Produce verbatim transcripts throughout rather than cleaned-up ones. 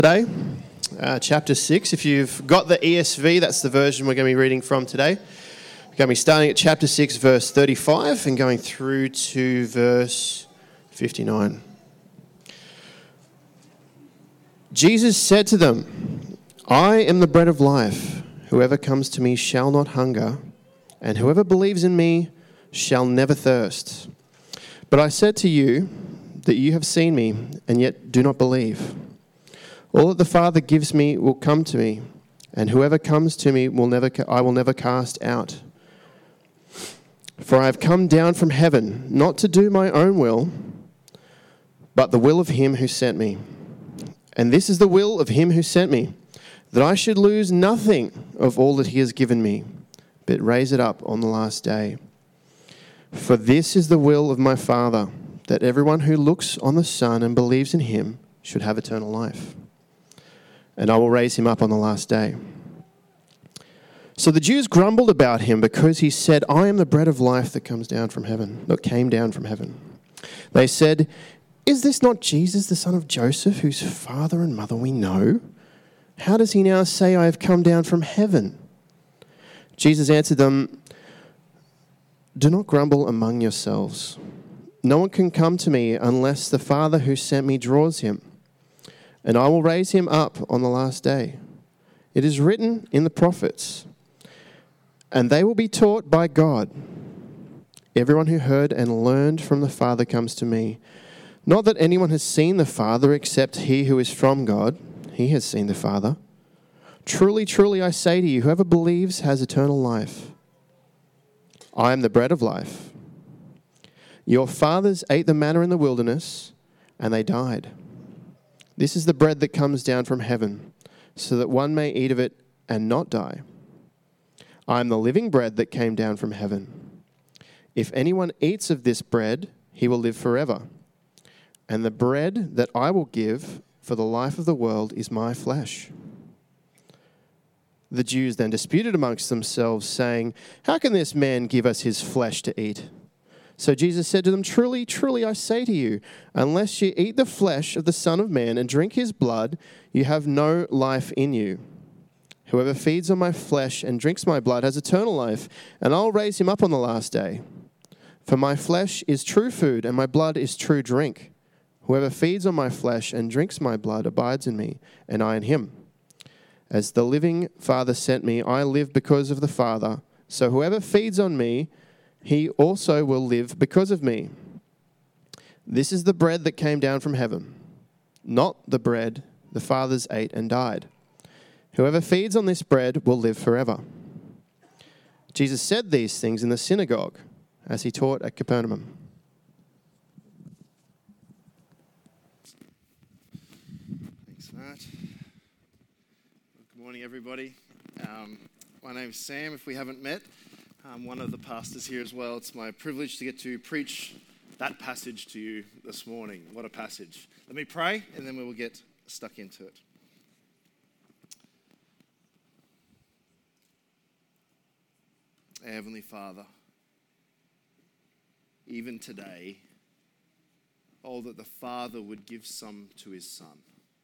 Today, uh, chapter six. If you've got the E S V, that's the version we're going to be reading from today. We're going to be starting at chapter six, verse thirty-five, and going through to verse fifty-nine. Jesus said to them, "I am the bread of life. Whoever comes to me shall not hunger, and whoever believes in me shall never thirst. But I said to you that you have seen me, and yet do not believe. All that the Father gives me will come to me, and whoever comes to me will never I will never cast out. For I have come down from heaven, not to do my own will, but the will of him who sent me. And this is the will of him who sent me, that I should lose nothing of all that he has given me, but raise it up on the last day. For this is the will of my Father, that everyone who looks on the Son and believes in him should have eternal life. And I will raise him up on the last day." So the Jews grumbled about him because he said, "I am the bread of life that comes down from heaven," that came down from heaven. They said, "Is this not Jesus, the son of Joseph, whose father and mother we know? How does he now say, 'I have come down from heaven'?" Jesus answered them, "Do not grumble among yourselves. No one can come to me unless the Father who sent me draws him, and I will raise him up on the last day. It is written in the prophets, and they will be taught by God. Everyone who heard and learned from the Father comes to me. Not that anyone has seen the Father except he who is from God. He has seen the Father. Truly, truly, I say to you, whoever believes has eternal life. I am the bread of life. Your fathers ate the manna in the wilderness, and they died. This is the bread that comes down from heaven, so that one may eat of it and not die. I am the living bread that came down from heaven. If anyone eats of this bread, he will live forever. And the bread that I will give for the life of the world is my flesh." The Jews then disputed amongst themselves, saying, "How can this man give us his flesh to eat?" So Jesus said to them, "Truly, truly, I say to you, unless you eat the flesh of the Son of Man and drink his blood, you have no life in you. Whoever feeds on my flesh and drinks my blood has eternal life, and I'll raise him up on the last day. For my flesh is true food, and my blood is true drink. Whoever feeds on my flesh and drinks my blood abides in me, and I in him. As the living Father sent me, I live because of the Father. So whoever feeds on me, he also will live because of me. This is the bread that came down from heaven, not the bread the fathers ate and died. Whoever feeds on this bread will live forever." Jesus said these things in the synagogue as he taught at Capernaum. Thanks, Matt. Good morning, everybody. Um, my name's Sam, if we haven't met. I'm one of the pastors here as well. It's my privilege to get to preach that passage to you this morning. What a passage. Let me pray, and then we will get stuck into it. Heavenly Father, even today, oh, that the Father would give some to his Son,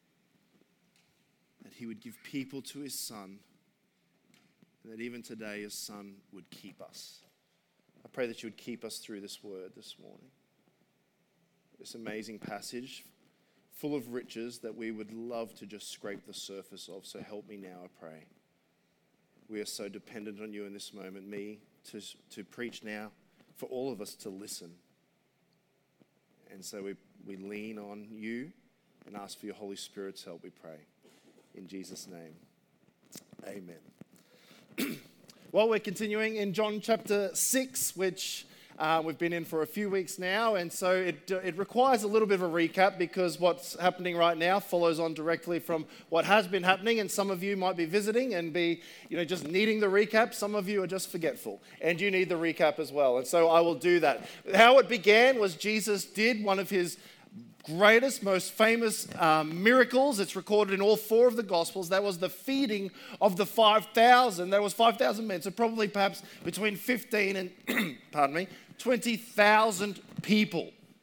that he would give people to his Son, that even today his Son would keep us. I pray that you would keep us through this word this morning. This amazing passage full of riches that we would love to just scrape the surface of. So help me now, I pray. We are so dependent on you in this moment, me to, to preach now, for all of us to listen. And so we, we lean on you and ask for your Holy Spirit's help, we pray. In Jesus' name, amen. Well, we're continuing in John chapter six, which uh, we've been in for a few weeks now, and so it, it requires a little bit of a recap because what's happening right now follows on directly from what has been happening, and some of you might be visiting and be, you know, just needing the recap. Some of you are just forgetful, and you need the recap as well, and so I will do that. How it began was Jesus did one of his greatest, most famous um, miracles. It's recorded in all four of the Gospels. That was the feeding of the five thousand. There was five thousand men, so probably perhaps between fifteen and, pardon me, twenty thousand people.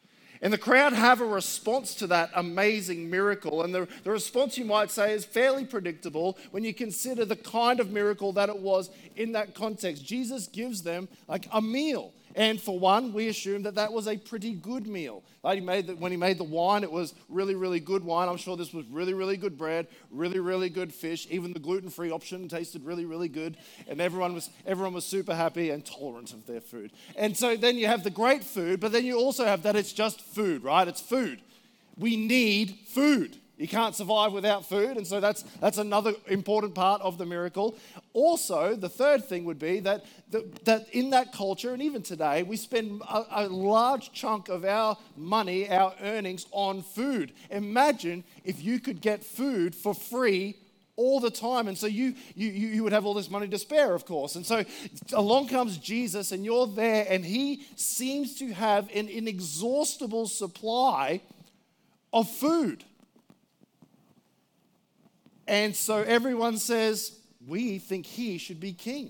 And the crowd have a response to that amazing miracle. And the, the response, you might say, is fairly predictable when you consider the kind of miracle that it was in that context. Jesus gives them like a meal. And for one, we assume that that was a pretty good meal. Like he made the, when he made the wine, it was really, really good wine. I'm sure this was really, really good bread, really, really good fish. Even the gluten-free option tasted really, really good. And everyone was everyone was super happy and tolerant of their food. And so then you have the great food, but then you also have that it's just food, right? It's food. We need food. You can't survive without food, and so that's that's another important part of the miracle. Also, the third thing would be that, the, that in that culture, and even today, we spend a, a large chunk of our money, our earnings, on food. Imagine if you could get food for free all the time, and so you, you you would have all this money to spare, of course. And so along comes Jesus, and you're there, and he seems to have an inexhaustible supply of food. And so everyone says, we think he should be king.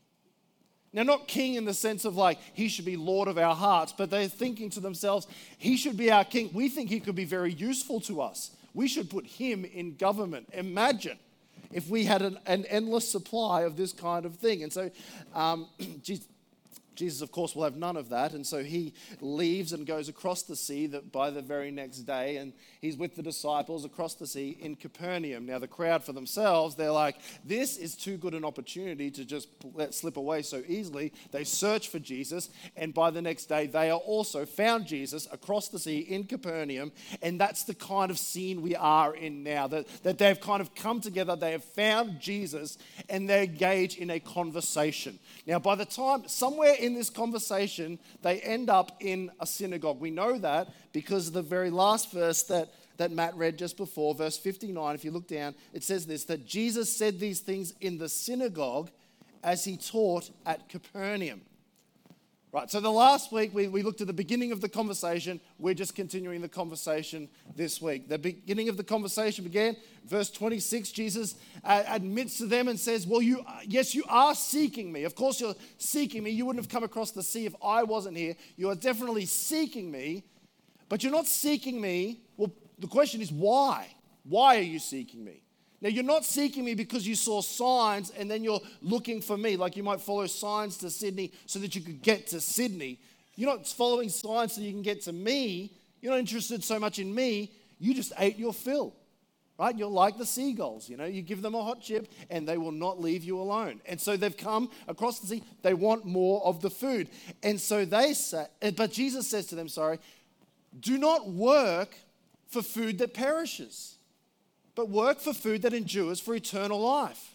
Now, not king in the sense of like, he should be Lord of our hearts, but they're thinking to themselves, he should be our king. We think he could be very useful to us. We should put him in government. Imagine if we had an, an endless supply of this kind of thing. And so, um, Jesus, Jesus, of course, will have none of that. And so he leaves and goes across the sea that by the very next day. And he's with the disciples across the sea in Capernaum. Now, the crowd for themselves, they're like, this is too good an opportunity to just let slip away so easily. They search for Jesus. And by the next day, they are also found Jesus across the sea in Capernaum. And that's the kind of scene we are in now, that, that they've kind of come together. They have found Jesus and they engage in a conversation. Now, by the time, somewhere in this conversation, they end up in a synagogue. We know that because the very last verse that, that Matt read just before, verse fifty-nine, if you look down, it says this, that Jesus said these things in the synagogue as he taught at Capernaum. Right, so the last week we, we looked at the beginning of the conversation. We're just continuing the conversation this week. The beginning of the conversation began, verse twenty-six, Jesus uh, admits to them and says, well, you, yes, you are seeking me. Of course you're seeking me. You wouldn't have come across the sea if I wasn't here. You are definitely seeking me, but you're not seeking me. Well, the question is why? Why are you seeking me? Now, you're not seeking me because you saw signs and then you're looking for me, like you might follow signs to Sydney so that you could get to Sydney. You're not following signs so you can get to me. You're not interested so much in me. You just ate your fill, right? You're like the seagulls, you know. You give them a hot chip and they will not leave you alone. And so they've come across the sea. They want more of the food. And so they say, but Jesus says to them, sorry, do not work for food that perishes, but work for food that endures for eternal life.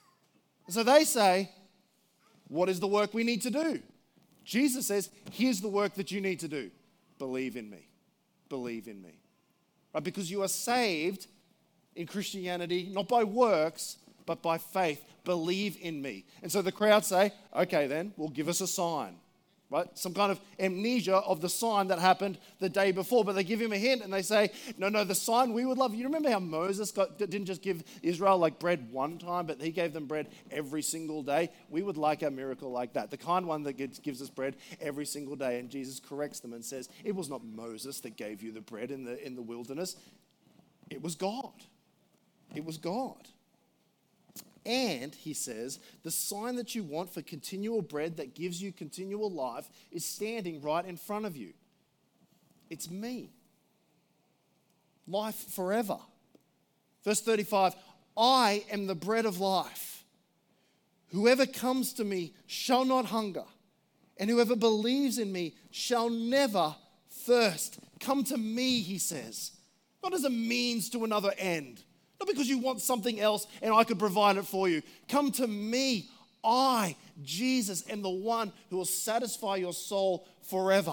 So they say, what is the work we need to do? Jesus says, here's the work that you need to do. Believe in me. Believe in me. Right? Because you are saved in Christianity, not by works, but by faith. Believe in me. And so the crowd say, okay then, well, give us a sign. Right? Some kind of amnesia of the sign that happened the day before. But they give him a hint and they say, no, no, the sign we would love. You remember how Moses got, didn't just give Israel like bread one time, but he gave them bread every single day? We would like a miracle like that. The kind one that gives, gives us bread every single day. And Jesus corrects them and says, it was not Moses that gave you the bread in the, in the wilderness. It was God. It was God. And, he says, the sign that you want for continual bread that gives you continual life is standing right in front of you. It's me. Life forever. Verse thirty-five, I am the bread of life. Whoever comes to me shall not hunger, and whoever believes in me shall never thirst. Come to me, he says, not as a means to another end. Not because you want something else and I could provide it for you. Come to me. I, Jesus, am the one who will satisfy your soul forever.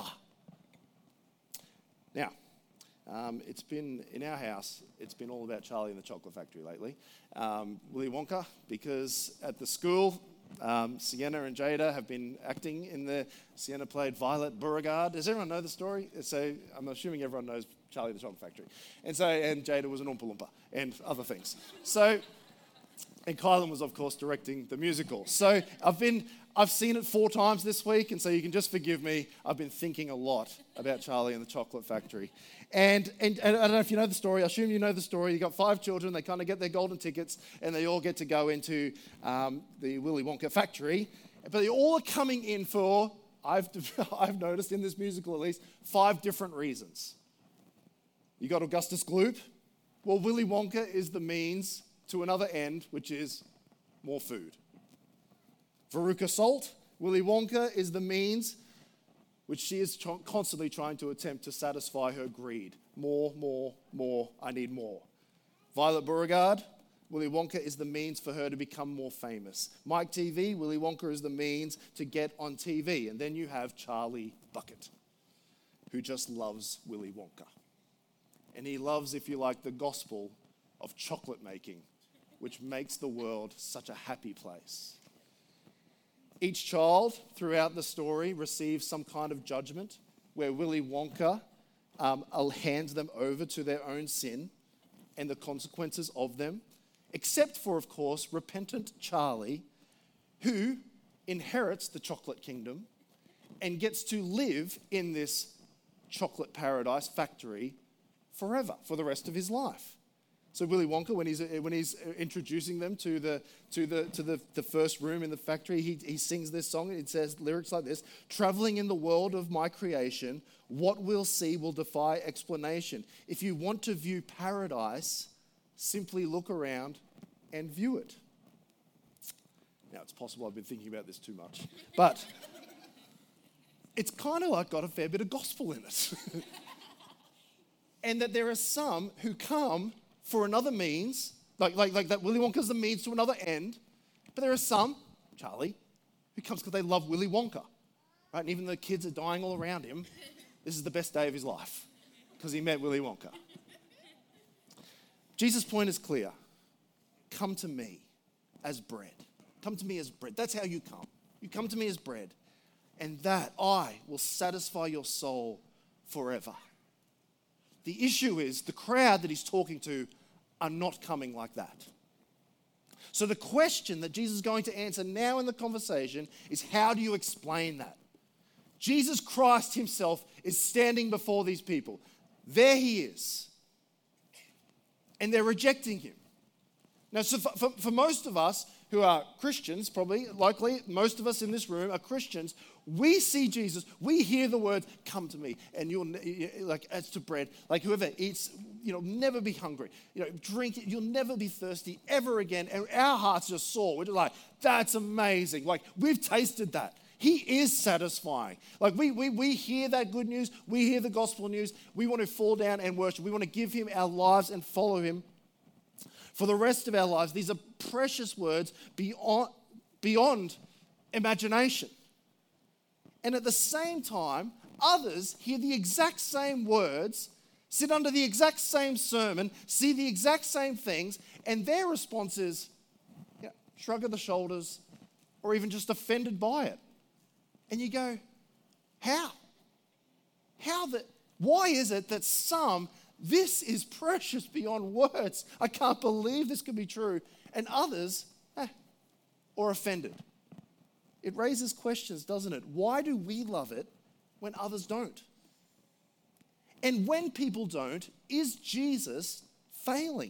Now, um, it's been, in our house, it's been all about Charlie and the Chocolate Factory lately. Um, Willy Wonka, because at the school, um, Sienna and Jada have been acting in the, Sienna played Violet Beauregard. Does everyone know the story? So I'm assuming everyone knows Charlie and the Chocolate Factory. And so, and Jada was an Oompa Loompa and other things. So And Kylan was, of course, directing the musical. So I've been, I've seen it four times this week, and so you can just forgive me. I've been thinking a lot about Charlie and the Chocolate Factory. And, and, and I don't know if you know the story. I assume you know the story. You've got five children. They kind of get their golden tickets, and they all get to go into um, the Willy Wonka factory. But they all are coming in for, I've, I've noticed in this musical at least, five different reasons. You got Augustus Gloop. Well, Willy Wonka is the means to another end, which is more food. Veruca Salt, Willy Wonka is the means which she is ch- constantly trying to attempt to satisfy her greed. More, more, more, I need more. Violet Beauregarde, Willy Wonka is the means for her to become more famous. Mike T V, Willy Wonka is the means to get on T V. And then you have Charlie Bucket, who just loves Willy Wonka. And he loves, if you like, the gospel of chocolate making, which makes the world such a happy place. Each child throughout the story receives some kind of judgment where Willy Wonka um, hands them over to their own sin and the consequences of them, except for, of course, repentant Charlie, who inherits the chocolate kingdom and gets to live in this chocolate paradise factory forever, for the rest of his life. So Willy Wonka, when he's when he's introducing them to the to the to the, the first room in the factory, he, he sings this song. It says lyrics like this: "Traveling in the world of my creation, what we'll see will defy explanation. If you want to view paradise, simply look around and view it." Now, it's possible I've been thinking about this too much, but it's kind of like got a fair bit of gospel in it. And that there are some who come for another means, like, like, like that Willy Wonka's the means to another end, but there are some, Charlie, who comes because they love Willy Wonka, right? And even though kids are dying all around him, this is the best day of his life because he met Willy Wonka. Jesus' point is clear. Come to me as bread. Come to me as bread. That's how you come. You come to me as bread, and that I will satisfy your soul forever. The issue is the crowd that he's talking to are not coming like that. So the question that Jesus is going to answer now in the conversation is, how do you explain that? Jesus Christ himself is standing before these people. There he is. And they're rejecting him. Now, so for, for, for most of us who are Christians, probably, likely, most of us in this room are Christians, we see Jesus, we hear the words, "Come to me," and you'll, like, as to bread, like whoever eats, you know, never be hungry, you know, drink it, you'll never be thirsty ever again. And our hearts just soar. We're just like, that's amazing. Like, we've tasted that. He is satisfying. Like, we, we, we hear that good news, we hear the gospel news, we want to fall down and worship, we want to give him our lives and follow him for the rest of our lives. These are precious words beyond, beyond imagination. And at the same time, others hear the exact same words, sit under the exact same sermon, see the exact same things, and their response is, you know, shrug of the shoulders, or even just offended by it. And you go, how? How that? Why is it that some, this is precious beyond words, I can't believe this could be true, and others, eh, or offended? It raises questions, doesn't it? Why do we love it when others don't? And when people don't, is Jesus failing?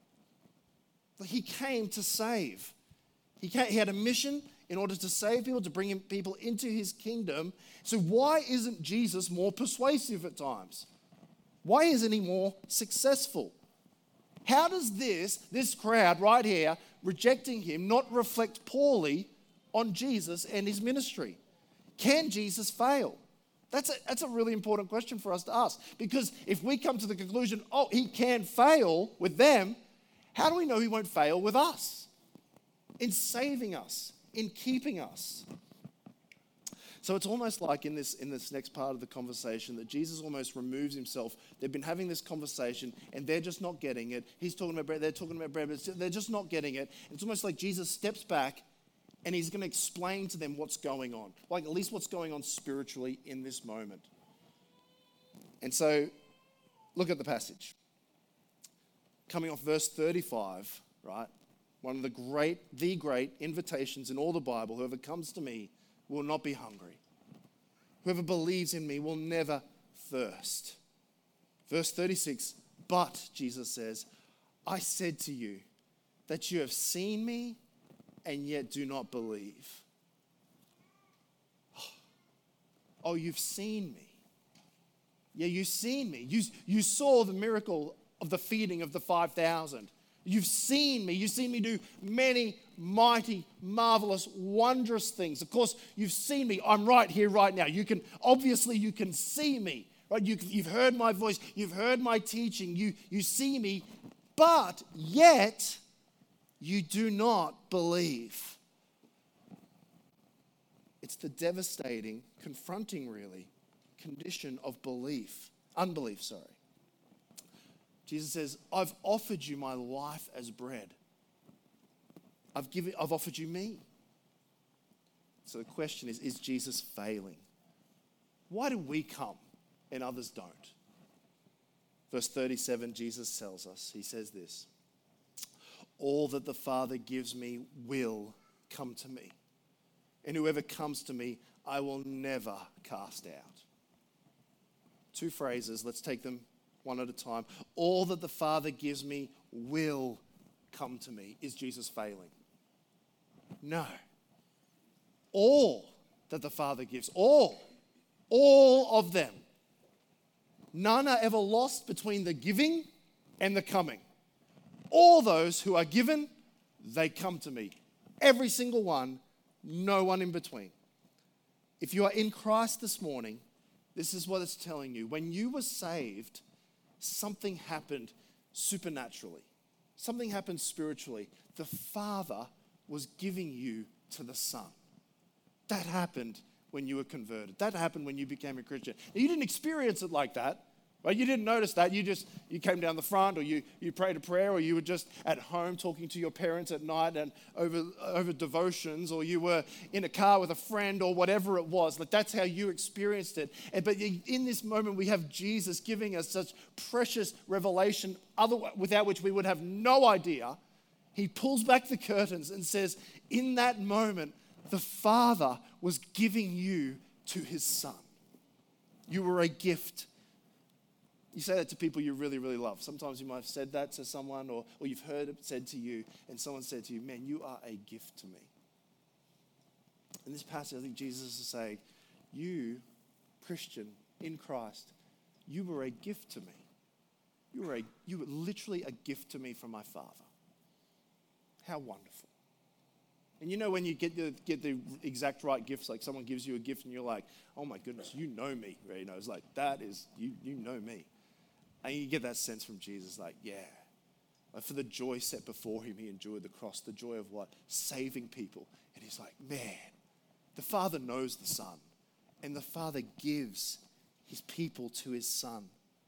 He came to save. He, came, he had a mission in order to save people, to bring people into his kingdom. So why isn't Jesus more persuasive at times? Why isn't he more successful? How does this, this crowd right here, rejecting him, not reflect poorly on Jesus and his ministry? Can Jesus fail? That's a, that's a really important question for us to ask. Because if we come to the conclusion, oh, he can fail with them, how do we know he won't fail with us? In saving us, in keeping us. So it's almost like in this, in this next part of the conversation that Jesus almost removes himself. They've been having this conversation and they're just not getting it. He's talking about bread, they're talking about bread, but they're just not getting it. It's almost like Jesus steps back and he's going to explain to them what's going on, like at least what's going on spiritually in this moment. And so, look at the passage. Coming off verse thirty-five, right? One of the great, the great invitations in all the Bible, whoever comes to me will not be hungry. Whoever believes in me will never thirst. Verse thirty-six, but, Jesus says, I said to you that you have seen me and yet do not believe. Oh, you've seen me. Yeah, you've seen me. You, you saw the miracle of the feeding of the five thousand. You've seen me. You've seen me do many mighty, marvelous, wondrous things. Of course, you've seen me. I'm right here, right now. You can, obviously, you can see me. Right? You, you've heard my voice. You've heard my teaching. You, you see me. But yet, you do not believe. It's the devastating, confronting, really, condition of belief. Unbelief, sorry. Jesus says, I've offered you my life as bread. I've given, I've offered you me. So the question is, is Jesus failing? Why do we come and others don't? Verse thirty-seven, Jesus tells us, he says this, all that the Father gives me will come to me. And whoever comes to me, I will never cast out. Two phrases, let's take them one at a time. All that the Father gives me will come to me. Is Jesus failing? No. All that the Father gives, all, all of them. None are ever lost between the giving and the coming. All those who are given, they come to me. Every single one, no one in between. If you are in Christ this morning, this is what it's telling you. When you were saved, something happened supernaturally. Something happened spiritually. The Father was giving you to the Son. That happened when you were converted. That happened when you became a Christian. Now, you didn't experience it like that. Right? You didn't notice that. You just, you came down the front, or you, you prayed a prayer, or you were just at home talking to your parents at night and over, over devotions, or you were in a car with a friend, or whatever it was. Like, that's how you experienced it. And, but in this moment, we have Jesus giving us such precious revelation, other, without which we would have no idea. He pulls back the curtains and says, in that moment, the Father was giving you to his Son. You were a gift. You say that to people you really, really love. Sometimes you might have said that to someone, or, or you've heard it said to you, and someone said to you, man, you are a gift to me. In this passage, I think Jesus is saying, you, Christian, in Christ, you were a gift to me. You were, a, you were literally a gift to me from my Father. How wonderful. And you know when you get the, get the exact right gifts, like someone gives you a gift and you're like, oh my goodness, you know me. Right? You know, it's like, that is, you, you know me. And you get that sense from Jesus, like, yeah. Like, for the joy set before him, he endured the cross. The joy of what? Saving people. And he's like, man, the Father knows the Son. And the Father gives his people to his Son.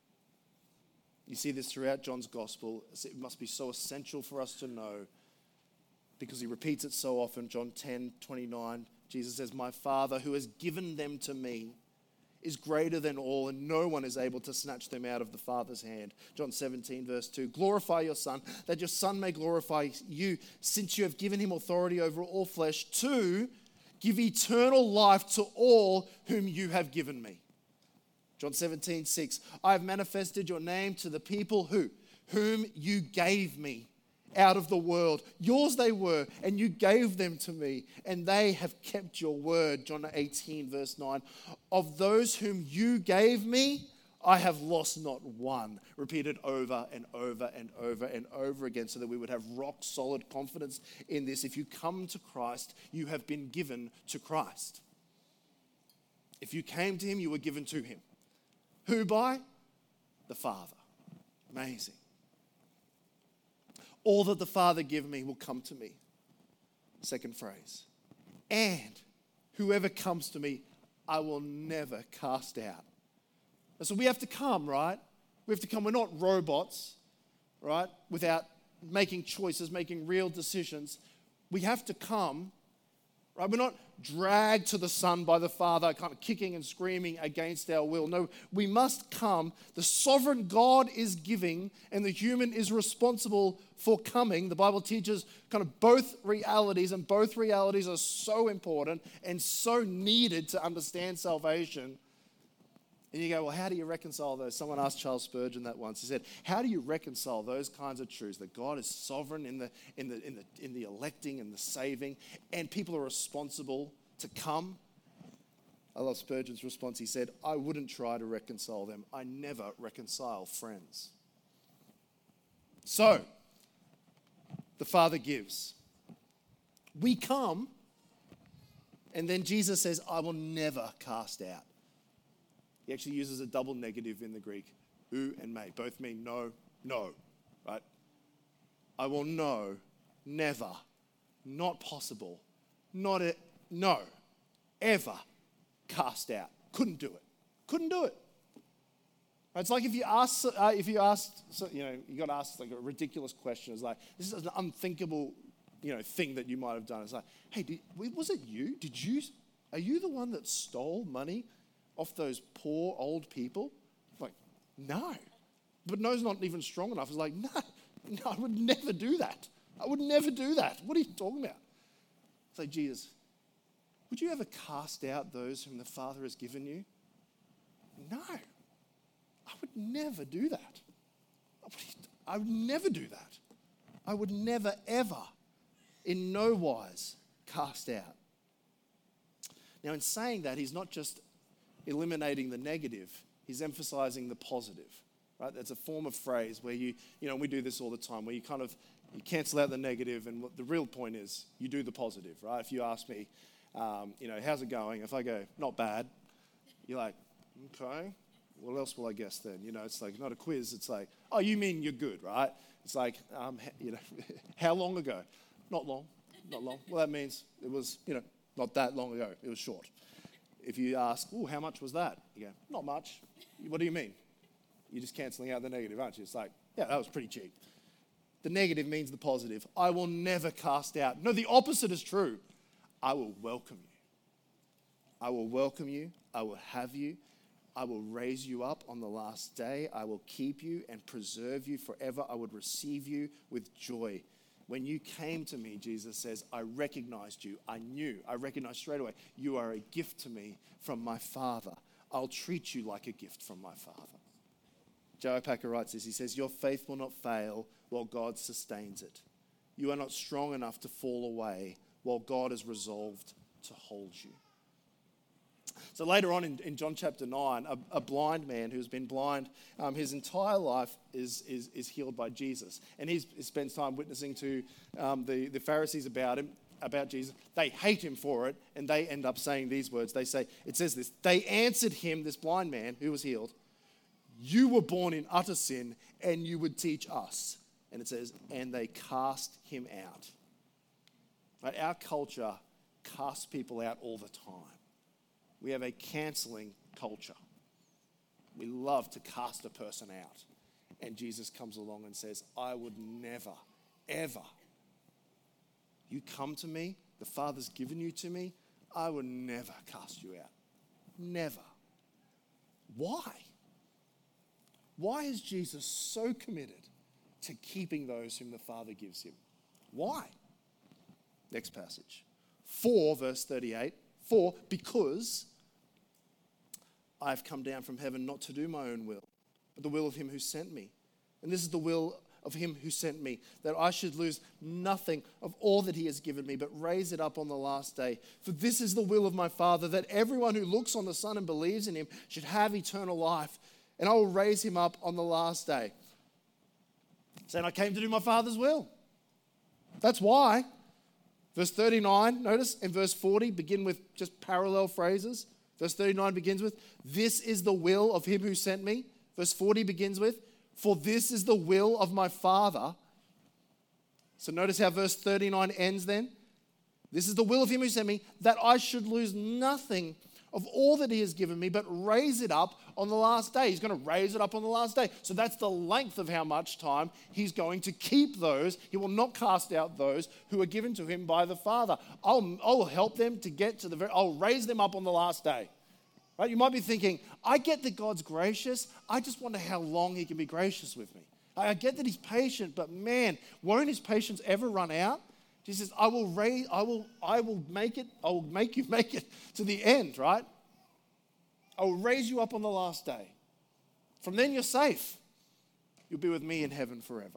You see this throughout John's gospel. It must be so essential for us to know, because he repeats it so often. John ten twenty-nine, Jesus says, my Father who has given them to me is greater than all, and no one is able to snatch them out of the Father's hand. John seventeen, verse two, glorify your Son, that your Son may glorify you, since you have given him authority over all flesh, to give eternal life to all whom you have given me. John seventeen, six, I have manifested your name to the people who, whom you gave me out of the world. Yours they were, and you gave them to me, and they have kept your word. John eighteen, verse nine. Of those whom you gave me, I have lost not one. Repeated over and over and over and over again, so that we would have rock solid confidence in this. If you come to Christ, you have been given to Christ. If you came to him, you were given to him. Who by? The Father. Amazing. All that the Father give me will come to me. Second phrase. And whoever comes to me, I will never cast out. And so we have to come, right? We have to come. We're not robots, right? Without making choices, making real decisions. We have to come Right? We're not dragged to the Son by the Father, kind of kicking and screaming against our will. No, we must come. The sovereign God is giving, and the human is responsible for coming. The Bible teaches kind of both realities, and both realities are so important and so needed to understand salvation. And you go, well, how do you reconcile those? Someone asked Charles Spurgeon that once. He said, how do you reconcile those kinds of truths, that God is sovereign in the, in the, in the, in the electing and the saving, and people are responsible to come? I love Spurgeon's response. He said, I wouldn't try to reconcile them. I never reconcile friends. So, the Father gives. We come, and then Jesus says, I will never cast out. He actually uses a double negative in the Greek. U and may. Both mean no, no, right? I will no, never, not possible, not a, no, ever cast out. Couldn't do it. Couldn't do it. It's like if you ask, uh, if you asked, so, you know, you got asked like a ridiculous question. It's like, this is an unthinkable, you know, thing that you might have done. It's like, hey, did, was it you? Did you, are you the one that stole money off those poor old people? Like, no. But no's not even strong enough. It's like, no, no, I would never do that. I would never do that. What are you talking about? It's like, Jesus, would you ever cast out those whom the Father has given you? No. I would never do that. I would never do that. I would never, ever, in no wise, cast out. Now, in saying that, he's not just eliminating the negative, he's emphasizing the positive, right? That's a form of phrase where you, you know, we do this all the time, where you kind of, you cancel out the negative, and what the real point is, you do the positive, right? If you ask me, um, you know, how's it going? If I go, not bad, you're like, okay, what else will I guess then? You know, it's like not a quiz, it's like, oh, you mean you're good, right? It's like, um, you know, how long ago? Not long, not long. Well, that means it was, you know, not that long ago, it was short. If you ask, oh, how much was that? You go, not much. What do you mean? You're just cancelling out the negative, aren't you? It's like, yeah, that was pretty cheap. The negative means the positive. I will never cast out. No, the opposite is true. I will welcome you. I will welcome you. I will have you. I will raise you up on the last day. I will keep you and preserve you forever. I would receive you with joy. When you came to me, Jesus says, I recognized you. I knew. I recognized straight away. You are a gift to me from my Father. I'll treat you like a gift from my Father. Joe Packer writes this. He says, your faith will not fail while God sustains it. You are not strong enough to fall away while God is resolved to hold you. So later on in, in John chapter nine, a, a blind man who's been blind um, his entire life is, is, is healed by Jesus. And he's, he spends time witnessing to um, the, the Pharisees about him, about Jesus. They hate him for it, and they end up saying these words. They say, it says this, they answered him, this blind man who was healed, you were born in utter sin, and you would teach us. And it says, and they cast him out. Right? Our culture casts people out all the time. We have a cancelling culture. We love to cast a person out. And Jesus comes along and says, I would never, ever. You come to me, the Father's given you to me, I would never cast you out. Never. Why? Why is Jesus so committed to keeping those whom the Father gives him? Why? Next passage. For, verse thirty-eight, for, because I have come down from heaven not to do my own will, but the will of him who sent me. And this is the will of him who sent me, that I should lose nothing of all that he has given me, but raise it up on the last day. For this is the will of my Father, that everyone who looks on the Son and believes in him should have eternal life, and I will raise him up on the last day. Saying, I came to do my Father's will. That's why. Verse thirty-nine, notice, and verse forty begin with just parallel phrases. Verse thirty-nine begins with, this is the will of him who sent me. Verse forty begins with, for this is the will of my Father. So notice how verse thirty-nine ends then. This is the will of him who sent me, that I should lose nothing of all that he has given me, but raise it up on the last day. He's going to raise it up on the last day. So that's the length of how much time he's going to keep those. He will not cast out those who are given to him by the Father. I'll, I'll help them to get to the very, I'll raise them up on the last day. Right? You might be thinking, I get that God's gracious. I just wonder how long he can be gracious with me. I get that he's patient, but man, won't his patience ever run out? Jesus says, I will raise, I will, I will make it, I will make you make it to the end, right? I will raise you up on the last day. From then you're safe. You'll be with me in heaven forever.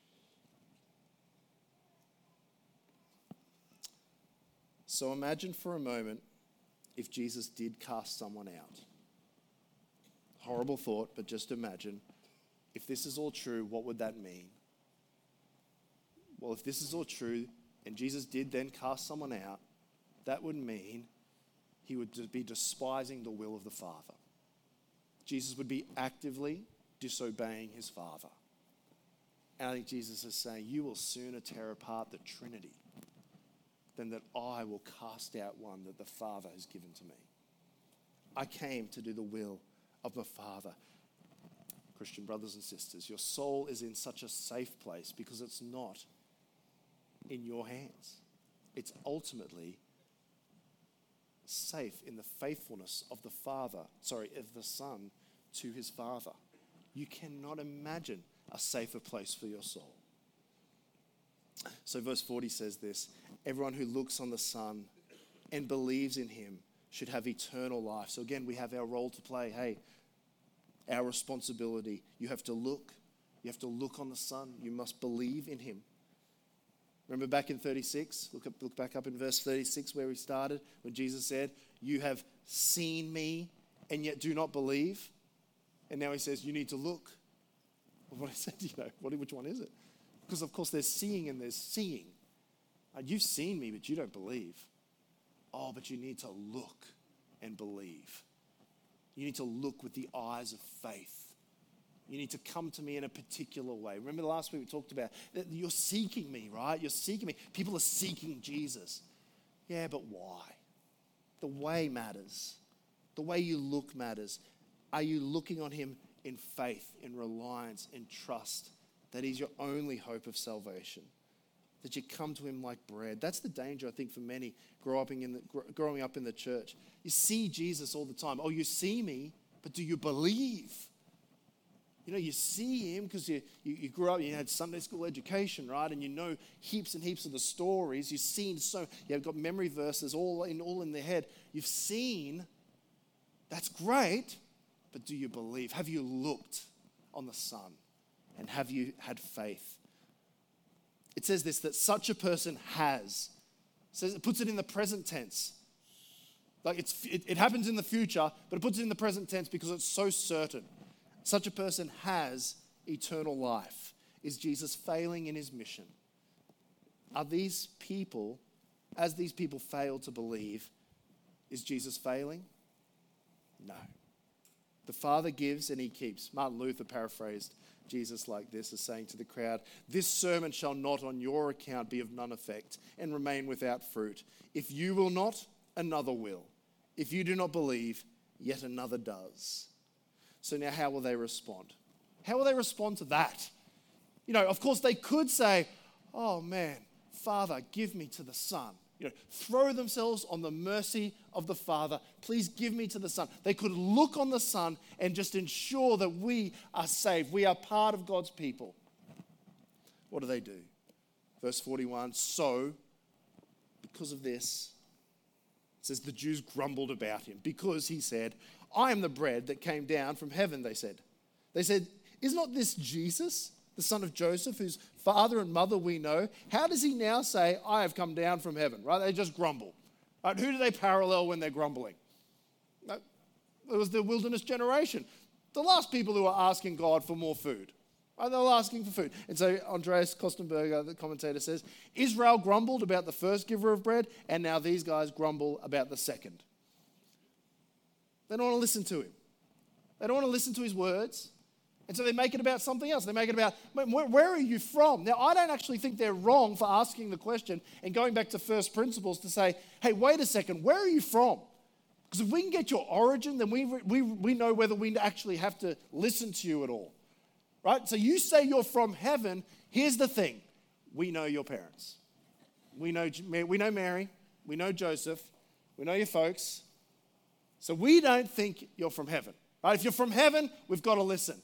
So imagine for a moment if Jesus did cast someone out. Horrible thought, but just imagine. If this is all true, what would that mean? Well, if this is all true, and Jesus did then cast someone out, that would mean he would be despising the will of the Father. Jesus would be actively disobeying his Father. And I think Jesus is saying, you will sooner tear apart the Trinity than that I will cast out one that the Father has given to me. I came to do the will of the Father. Christian brothers and sisters, your soul is in such a safe place because it's not in your hands. It's ultimately safe in the faithfulness of the Father, sorry, of the Son to his Father. You cannot imagine a safer place for your soul. So verse forty says this, everyone who looks on the Son and believes in him should have eternal life. So again, we have our role to play. Hey, our responsibility. You have to look. You have to look on the Son. You must believe in him. Remember back in thirty-six? Look, up, look back up in verse thirty-six where we started, when Jesus said, you have seen me and yet do not believe. And now he says, you need to look. Well, what I said, you know, what, which one is it? Because of course there's seeing and there's seeing. Uh, you've seen me, but you don't believe. Oh, but you need to look and believe. You need to look with the eyes of faith. You need to come to me in a particular way. Remember the last week we talked about that you're seeking me, right? You're seeking me. People are seeking Jesus. Yeah, but why? The way matters. The way you look matters. Are you looking on him in faith, in reliance, in trust that he's your only hope of salvation? That you come to him like bread. That's the danger, I think, for many growing, in the, growing up in the church. You see Jesus all the time. Oh, you see me, but do you believe? You know, you see him because you, you, you grew up, you had Sunday school education, right? And you know heaps and heaps of the stories. You've seen so, you've got memory verses all in, all in the head. You've seen, that's great, but do you believe? Have you looked on the Son? And have you had faith? It says this, that such a person has. It says, it puts it in the present tense. Like it's, it, it happens in the future, but it puts it in the present tense because it's so certain. Such a person has eternal life. Is Jesus failing in his mission? Are these people, as these people fail to believe, is Jesus failing? No. The Father gives and he keeps. Martin Luther paraphrased Jesus like this, as saying to the crowd, this sermon shall not on your account be of none effect and remain without fruit. If you will not, another will. If you do not believe, yet another does. So now how will they respond? How will they respond to that? You know, of course they could say, oh man, Father, give me to the Son. You know, throw themselves on the mercy of the Father. Please give me to the Son. They could look on the Son and just ensure that we are saved. We are part of God's people. What do they do? Verse forty-one, so, because of this, it says the Jews grumbled about him because he said, I am the bread that came down from heaven, they said. They said, is not this Jesus, the son of Joseph, whose father and mother we know? How does he now say, I have come down from heaven? Right? They just grumble. Right? Who do they parallel when they're grumbling? It was the wilderness generation. The last people who were asking God for more food. Right? They were asking for food. And so Andreas Kostenberger, the commentator, says, Israel grumbled about the first giver of bread, and now these guys grumble about the second. They don't want to listen to him. They don't want to listen to his words. And so they make it about something else. They make it about, where, where are you from? Now, I don't actually think they're wrong for asking the question and going back to first principles to say, hey, wait a second, where are you from? Because if we can get your origin, then we, we, we know whether we actually have to listen to you at all. Right? So you say you're from heaven. Here's the thing. We know your parents. We know, we know Mary. We know Joseph. We know your folks. So we don't think you're from heaven. Right? If you're from heaven, we've got to listen.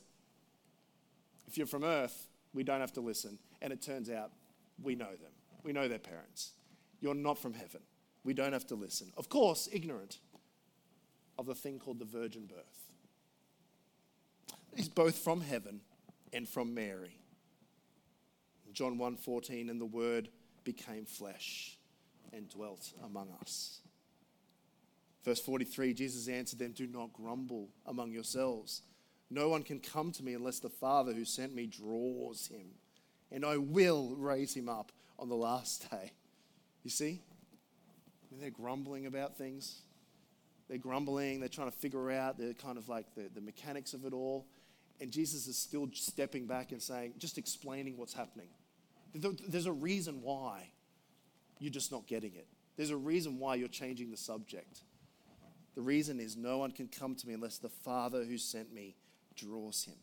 If you're from earth, we don't have to listen. And it turns out we know them. We know their parents. You're not from heaven. We don't have to listen. Of course, ignorant of the thing called the virgin birth. He's both from heaven and from Mary. John one fourteen, and the Word became flesh and dwelt among us. Verse forty-three, Jesus answered them, do not grumble among yourselves. No one can come to me unless the Father who sent me draws him, and I will raise him up on the last day. You see? I mean, they're grumbling about things. They're grumbling, they're trying to figure out the kind of like the, the mechanics of it all. And Jesus is still stepping back and saying, just explaining what's happening. There's a reason why you're just not getting it. There's a reason why you're changing the subject. The reason is no one can come to me unless the Father who sent me draws him.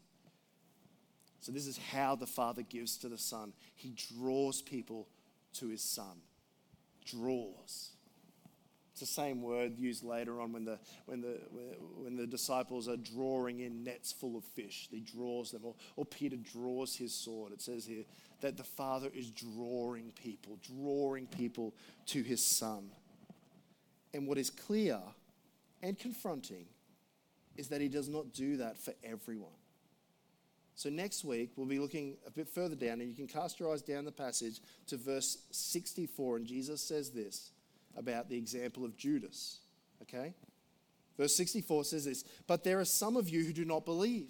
So this is how the Father gives to the Son. He draws people to his Son. Draws. It's the same word used later on when the when the when the disciples are drawing in nets full of fish. He draws them, or, or Peter draws his sword. It says here that the Father is drawing people, drawing people to his Son. And what is clear and confronting is that he does not do that for everyone. So next week, we'll be looking a bit further down, and you can cast your eyes down the passage to verse sixty-four, and Jesus says this about the example of Judas, okay? Verse sixty-four says this, but there are some of you who do not believe.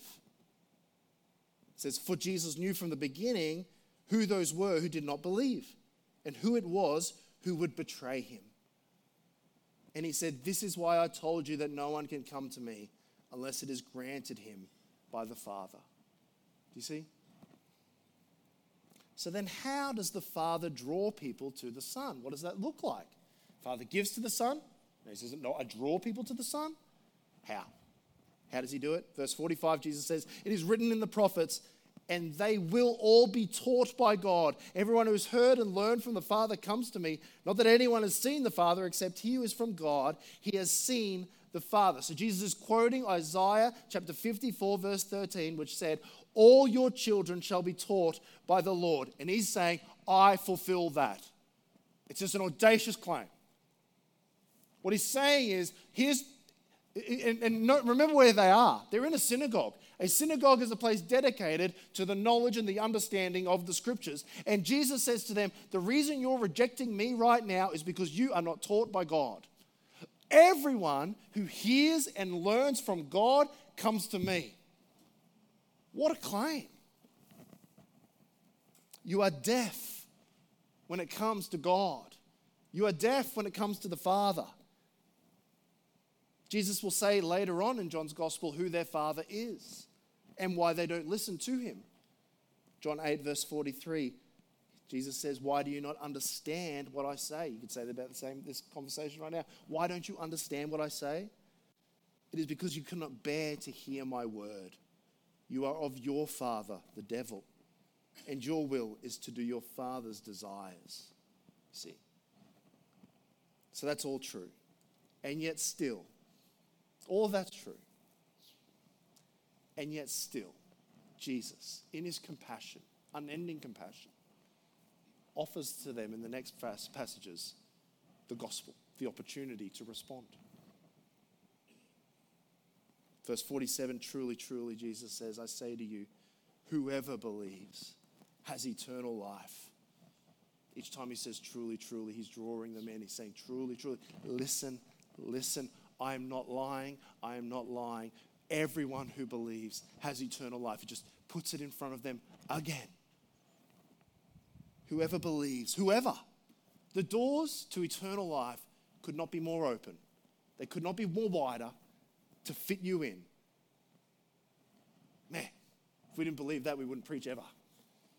It says, for Jesus knew from the beginning who those were who did not believe, and who it was who would betray him. And he said, this is why I told you that no one can come to me unless it is granted him by the Father. Do you see? So then how does the Father draw people to the Son? What does that look like? Father gives to the Son. And he says, no, I draw people to the Son. How? How does he do it? Verse forty-five, Jesus says, it is written in the prophets, and they will all be taught by God. Everyone who has heard and learned from the Father comes to me. Not that anyone has seen the Father except he who is from God. He has seen the Father. So Jesus is quoting Isaiah chapter fifty-four, verse thirteen, which said, all your children shall be taught by the Lord. And he's saying, I fulfill that. It's just an audacious claim. What he's saying is, here's, and, and no, remember where they are. They're in a synagogue. A synagogue is a place dedicated to the knowledge and the understanding of the scriptures. And Jesus says to them, the reason you're rejecting me right now is because you are not taught by God. Everyone who hears and learns from God comes to me. What a claim. You are deaf when it comes to God. You are deaf when it comes to the Father. Jesus will say later on in John's Gospel who their father is and why they don't listen to him. John eight, verse forty-three, Jesus says, why do you not understand what I say? You could say about the same this conversation right now. Why don't you understand what I say? It is because you cannot bear to hear my word. You are of your father, the devil, and your will is to do your father's desires. See? So that's all true. And yet still, all that's true. And yet still, Jesus, in his compassion, unending compassion, offers to them in the next passages the gospel, the opportunity to respond. Verse forty-seven, truly, truly, Jesus says, I say to you, whoever believes has eternal life. Each time he says truly, truly, he's drawing them in. He's saying truly, truly, listen, listen. I am not lying. I am not lying. Everyone who believes has eternal life. He just puts it in front of them again. Whoever believes, whoever. The doors to eternal life could not be more open. They could not be more wider to fit you in. Man, if we didn't believe that, we wouldn't preach ever.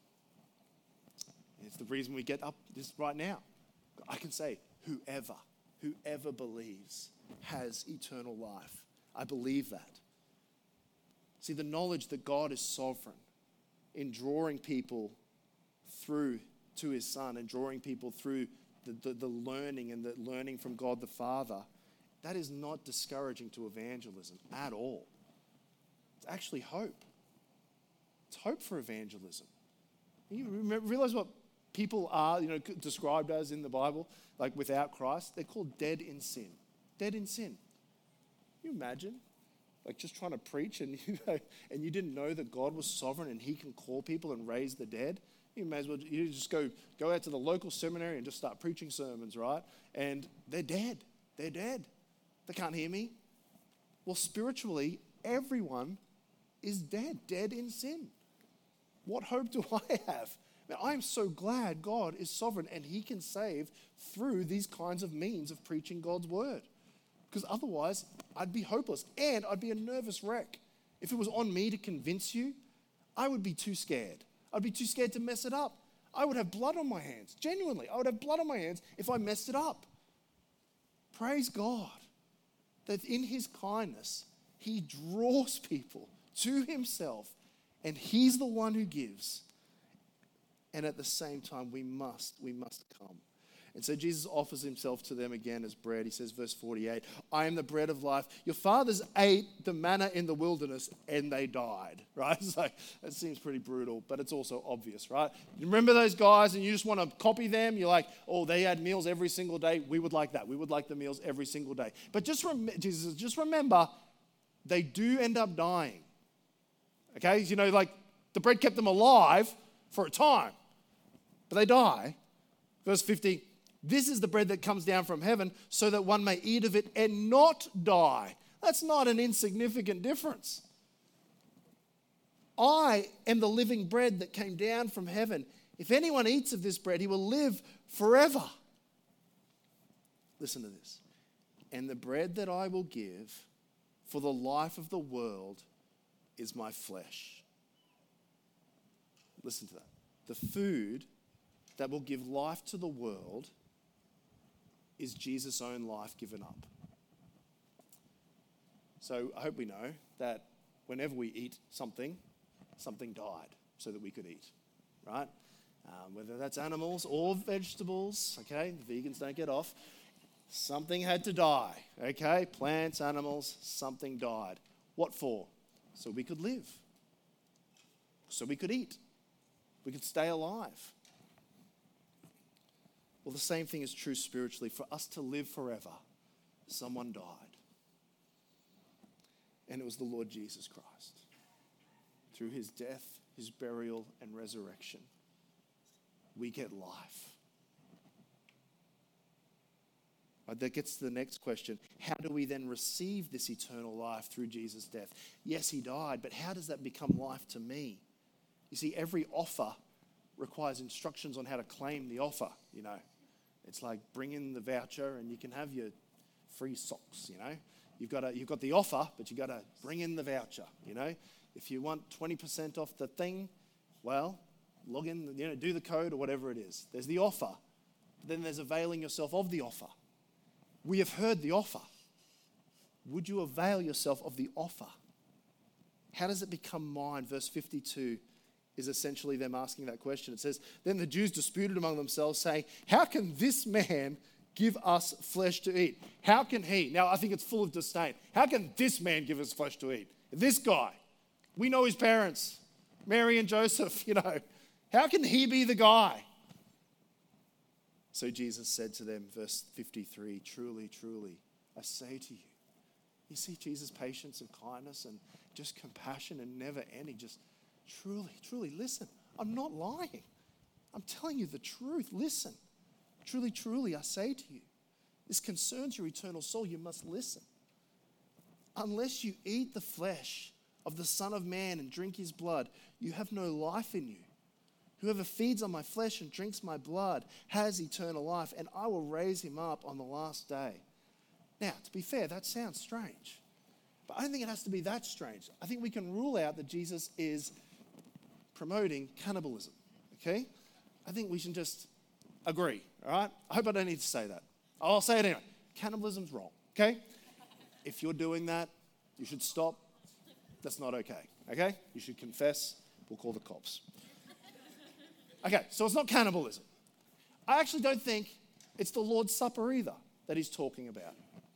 It's the reason we get up this right now. I can say, whoever whoever believes has eternal life. I believe that. See, the knowledge that God is sovereign in drawing people through to his Son and drawing people through the, the, the learning and the learning from God the Father, that is not discouraging to evangelism at all. It's actually hope. It's hope for evangelism. You remember, realize what people are, you know, described as in the Bible, like without Christ? They're called dead in sin. Dead in sin. Can you imagine? Like just trying to preach and you know, and you didn't know that God was sovereign and he can call people and raise the dead. You may as well you just go go out to the local seminary and just start preaching sermons, right? And they're dead. They're dead. They can't hear me. Well, spiritually, everyone is dead, dead in sin. What hope do I have? Now, I am so glad God is sovereign and he can save through these kinds of means of preaching God's word. Because otherwise, I'd be hopeless and I'd be a nervous wreck. If it was on me to convince you, I would be too scared. I'd be too scared to mess it up. I would have blood on my hands. Genuinely, I would have blood on my hands if I messed it up. Praise God that in his kindness, he draws people to himself and he's the one who gives. And at the same time, we must, we must come. And so Jesus offers himself to them again as bread. He says, verse forty-eight, I am the bread of life. Your fathers ate the manna in the wilderness and they died, right? So that seems pretty brutal, but it's also obvious, right? You remember those guys and you just want to copy them? You're like, oh, they had meals every single day. We would like that. We would like the meals every single day. But just, rem- Jesus, just remember, they do end up dying. Okay? You know, like the bread kept them alive for a time, but they die. Verse fifty, this is the bread that comes down from heaven so that one may eat of it and not die. That's not an insignificant difference. I am the living bread that came down from heaven. If anyone eats of this bread, he will live forever. Listen to this. And the bread that I will give for the life of the world is my flesh. Listen to that. The food that will give life to the world is Jesus' own life given up. So I hope we know that whenever we eat something, something died so that we could eat, right? Um, whether that's animals or vegetables, okay? The vegans don't get off. Something had to die, okay? Plants, animals, something died. What for? So we could live. So we could eat. We could stay alive. Well, the same thing is true spiritually. For us to live forever, someone died. And it was the Lord Jesus Christ. Through his death, his burial, and resurrection, we get life. Right, that gets to the next question. How do we then receive this eternal life through Jesus' death? Yes, he died, but how does that become life to me? You see, every offer requires instructions on how to claim the offer, you know. It's like bring in the voucher and you can have your free socks, you know. You've got, a, you've got the offer, but you've got to bring in the voucher, you know. If you want twenty percent off the thing, well, log in, you know, do the code or whatever it is. There's the offer. But then there's availing yourself of the offer. We have heard the offer. Would you avail yourself of the offer? How does it become mine? Verse fifty-two is essentially them asking that question. It says, then the Jews disputed among themselves, saying, how can this man give us flesh to eat? How can he? Now, I think it's full of disdain. How can this man give us flesh to eat? This guy. We know his parents, Mary and Joseph, you know. How can he be the guy? So Jesus said to them, verse fifty-three, truly, truly, I say to you. You see Jesus' patience and kindness and just compassion and never ending. Just truly, truly, listen. I'm not lying. I'm telling you the truth. Listen. Truly, truly, I say to you, this concerns your eternal soul. You must listen. Unless you eat the flesh of the Son of Man and drink his blood, you have no life in you. Whoever feeds on my flesh and drinks my blood has eternal life, and I will raise him up on the last day. Now, to be fair, that sounds strange. But I don't think it has to be that strange. I think we can rule out that Jesus is promoting cannibalism, okay? I think we should just agree, all right? I hope I don't need to say that. I'll say it anyway. Cannibalism's wrong, okay? If you're doing that, you should stop. That's not okay, okay? You should confess. We'll call the cops. Okay, so it's not cannibalism. I actually don't think it's the Lord's Supper either that he's talking about.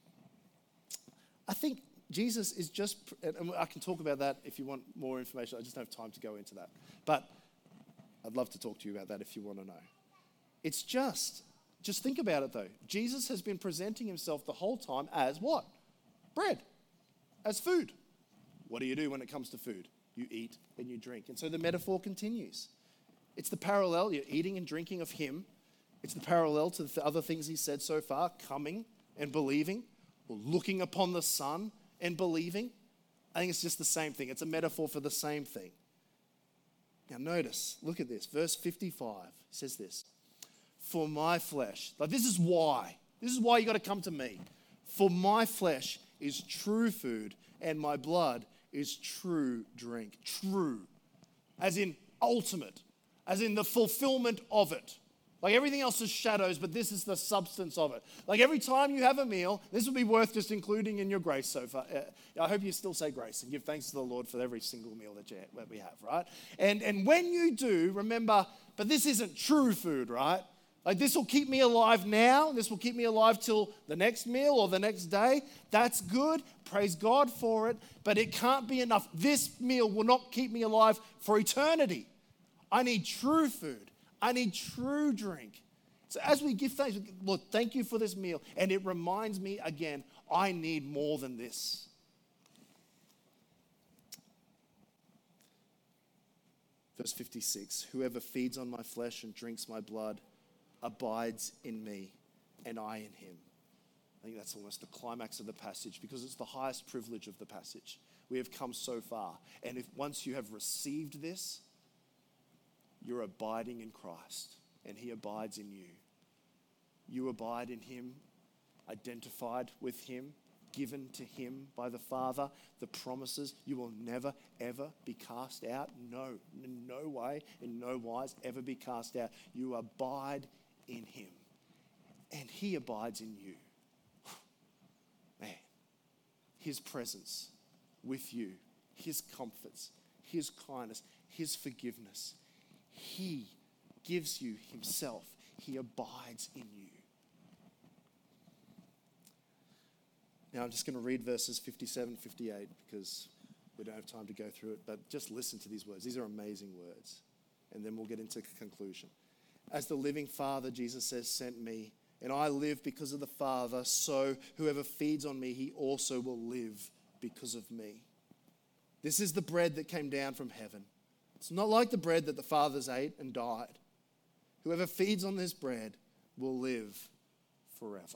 I think Jesus is just, and I can talk about that if you want more information. I just don't have time to go into that. But I'd love to talk to you about that if you want to know. It's just, just think about it though. Jesus has been presenting himself the whole time as what? Bread, as food. What do you do when it comes to food? You eat and you drink. And so the metaphor continues. It's the parallel. You're eating and drinking of him. It's the parallel to the other things he said so far, coming and believing, or looking upon the Son and believing. I think it's just the same thing. It's a metaphor for the same thing. Now notice, look at this. Verse fifty-five says this. For my flesh, like this is why. This is why you got to come to me. For my flesh is true food and my blood is true drink. True. As in ultimate. As in the fulfillment of it. Like everything else is shadows, but this is the substance of it. Like every time you have a meal, this would be worth just including in your grace so far. I hope you still say grace and give thanks to the Lord for every single meal that, you, that we have, right? And, and when you do, remember, but this isn't true food, right? Like this will keep me alive now. This will keep me alive till the next meal or the next day. That's good. Praise God for it. But it can't be enough. This meal will not keep me alive for eternity. I need true food. I need true drink. So as we give thanks, Lord, thank you for this meal. And it reminds me again, I need more than this. Verse fifty-six, whoever feeds on my flesh and drinks my blood abides in me and I in him. I think that's almost the climax of the passage because it's the highest privilege of the passage. We have come so far. And if once you have received this, you're abiding in Christ and he abides in you. You abide in him, identified with him, given to him by the Father, the promises. You will never, ever be cast out. No, in no way, in no wise, ever be cast out. You abide in him and he abides in you. Man, his presence with you, his comforts, his kindness, his forgiveness. He gives you himself. He abides in you. Now I'm just going to read verses fifty-seven, fifty-eight because we don't have time to go through it, but just listen to these words. These are amazing words. And then we'll get into conclusion. As the living Father, Jesus says, sent me, and I live because of the Father, so whoever feeds on me, he also will live because of me. This is the bread that came down from heaven. It's not like the bread that the fathers ate and died. Whoever feeds on this bread will live forever.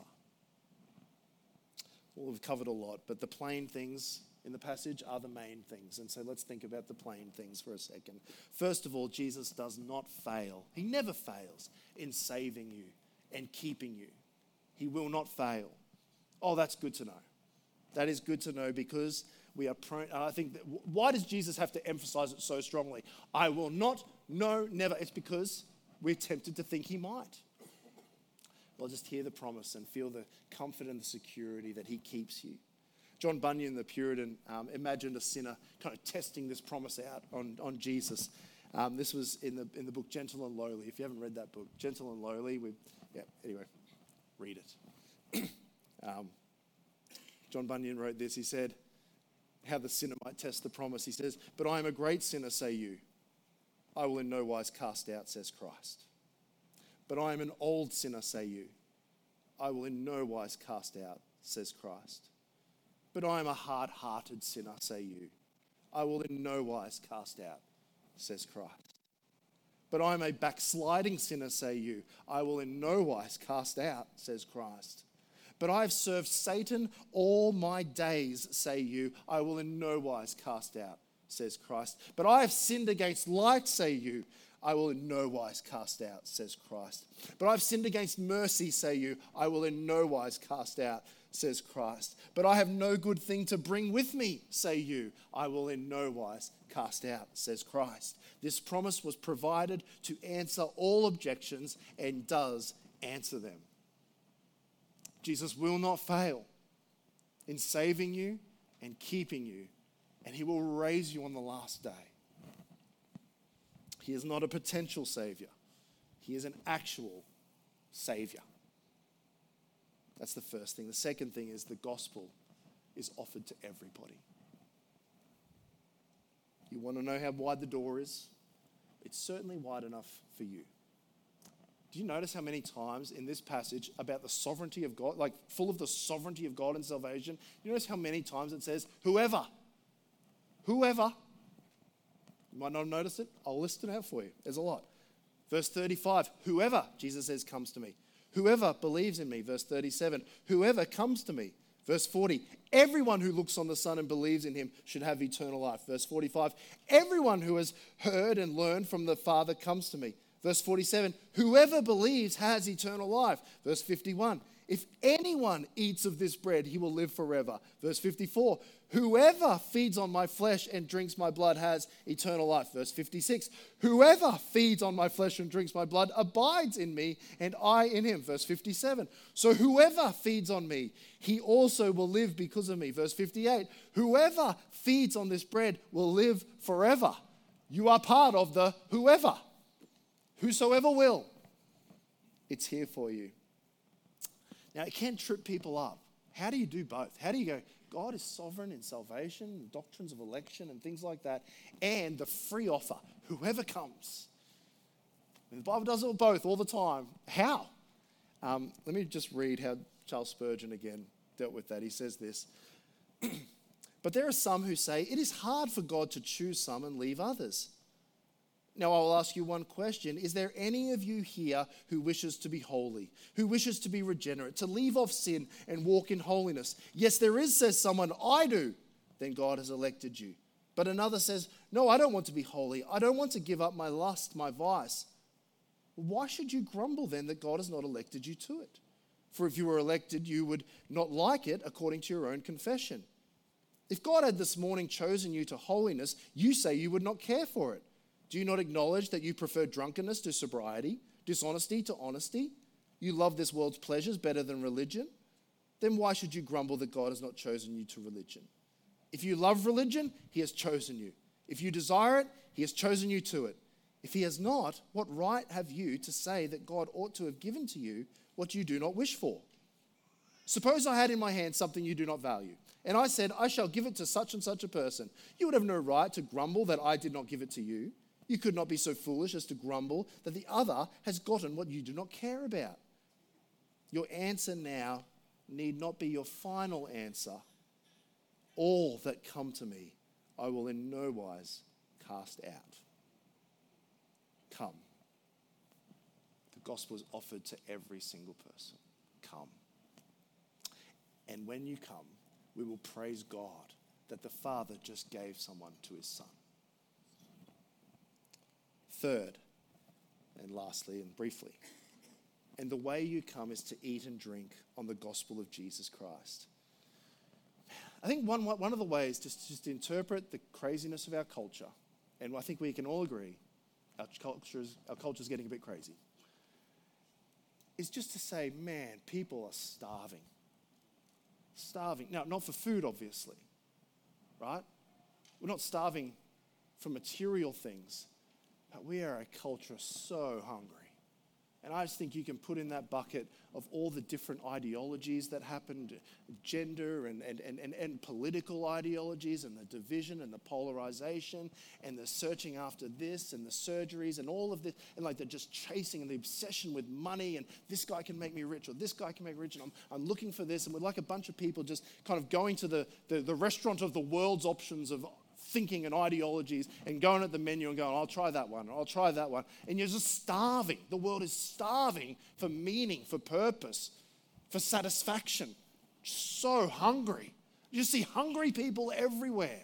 Well, we've covered a lot, but the plain things in the passage are the main things. And so let's think about the plain things for a second. First of all, Jesus does not fail. He never fails in saving you and keeping you. He will not fail. Oh, that's good to know. That is good to know because we are prone, I think, that, why does Jesus have to emphasize it so strongly? I will not, no, never. It's because we're tempted to think he might. Well, just hear the promise and feel the comfort and the security that he keeps you. John Bunyan, the Puritan, um, imagined a sinner kind of testing this promise out on, on Jesus. Um, this was in the in the book Gentle and Lowly. If you haven't read that book, Gentle and Lowly, we, yeah, anyway, read it. um, John Bunyan wrote this. He said, how the sinner might test the promise. He says, but I am a great sinner, say you. I will in no wise cast out, says Christ. But I am an old sinner, say you. I will in no wise cast out, says Christ. But I am a hard-hearted sinner, say you. I will in no wise cast out, says Christ. But I am a backsliding sinner, say you. I will in no wise cast out, says Christ. But I have served Satan all my days, say you. I will in no wise cast out, says Christ. But I have sinned against light, say you. I will in no wise cast out, says Christ. But I've sinned against mercy, say you. I will in no wise cast out, says Christ. But I have no good thing to bring with me, say you. I will in no wise cast out, says Christ. This promise was provided to answer all objections and does answer them. Jesus will not fail in saving you and keeping you, and he will raise you on the last day. He is not a potential savior. He is an actual savior. That's the first thing. The second thing is the gospel is offered to everybody. You want to know how wide the door is? It's certainly wide enough for you. Do you notice how many times in this passage about the sovereignty of God, like full of the sovereignty of God and salvation, you notice how many times it says, whoever, whoever. You might not have noticed it. I'll list it out for you. There's a lot. Verse thirty-five, whoever, Jesus says, comes to me. Whoever believes in me. Verse thirty-seven, whoever comes to me. Verse forty, everyone who looks on the Son and believes in him should have eternal life. Verse forty-five, everyone who has heard and learned from the Father comes to me. Verse forty-seven, whoever believes has eternal life. Verse fifty-one, if anyone eats of this bread, he will live forever. Verse fifty-four, whoever feeds on my flesh and drinks my blood has eternal life. Verse fifty-six, whoever feeds on my flesh and drinks my blood abides in me and I in him. Verse fifty-seven, so whoever feeds on me, he also will live because of me. Verse fifty-eight, whoever feeds on this bread will live forever. You are part of the whoever. Whosoever will. It's here for you. Now, it can trip people up. How do you do both? How do you go, God is sovereign in salvation, doctrines of election and things like that, and the free offer, whoever comes. And the Bible does it both all the time. How? Um, let me just read how Charles Spurgeon again dealt with that. He says this, but there are some who say, it is hard for God to choose some and leave others. Now, I will ask you one question. Is there any of you here who wishes to be holy, who wishes to be regenerate, to leave off sin and walk in holiness? Yes, there is, says someone. I do. Then God has elected you. But another says, no, I don't want to be holy. I don't want to give up my lust, my vice. Why should you grumble then that God has not elected you to it? For if you were elected, you would not like it according to your own confession. If God had this morning chosen you to holiness, you say you would not care for it. Do you not acknowledge that you prefer drunkenness to sobriety, dishonesty to honesty? You love this world's pleasures better than religion? Then why should you grumble that God has not chosen you to religion? If you love religion, he has chosen you. If you desire it, he has chosen you to it. If he has not, what right have you to say that God ought to have given to you what you do not wish for? Suppose I had in my hand something you do not value, and I said, I shall give it to such and such a person. You would have no right to grumble that I did not give it to you. You could not be so foolish as to grumble that the other has gotten what you do not care about. Your answer now need not be your final answer. All that come to me, I will in no wise cast out. Come. The gospel is offered to every single person. Come. And when you come, we will praise God that the Father just gave someone to his Son. Third, and lastly and briefly, and the way you come is to eat and drink on the gospel of Jesus Christ. I think one, one of the ways just, just to interpret the craziness of our culture, and I think we can all agree, our culture is, our culture is getting a bit crazy, is just to say, man, people are starving. Starving. Now, not for food, obviously, right? We're not starving for material things. But we are a culture so hungry. And I just think you can put in that bucket of all the different ideologies that happened, gender and, and, and, and, and political ideologies and the division and the polarization and the searching after this and the surgeries and all of this, and like the just chasing and the obsession with money and this guy can make me rich or this guy can make me rich and I'm, I'm looking for this. And we're like a bunch of people just kind of going to the, the, the restaurant of the world's options of thinking and ideologies and going at the menu and going, I'll try that one, I'll try that one. And you're just starving. The world is starving for meaning, for purpose, for satisfaction. So hungry. You see hungry people everywhere.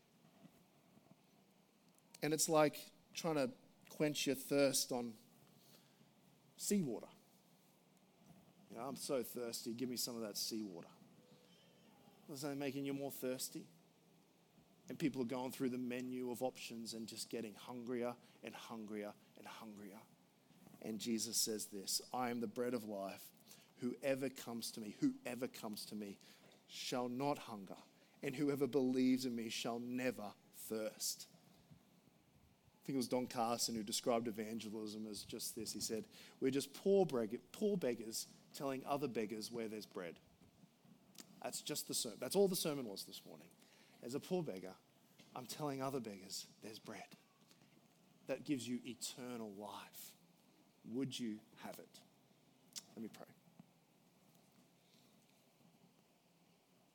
And it's like trying to quench your thirst on seawater. You know, I'm so thirsty, give me some of that seawater. Was that making you more thirsty? And people are going through the menu of options and just getting hungrier and hungrier and hungrier. And Jesus says this, I am the bread of life. whoever comes to me, whoever comes to me shall not hunger, and whoever believes in me shall never thirst. I think it was Don Carson who described evangelism as just this. He said, we're just poor, beg- poor beggars telling other beggars where there's bread. That's just the sermon. That's all the sermon was this morning. As a poor beggar, I'm telling other beggars there's bread that gives you eternal life. Would you have it? Let me pray.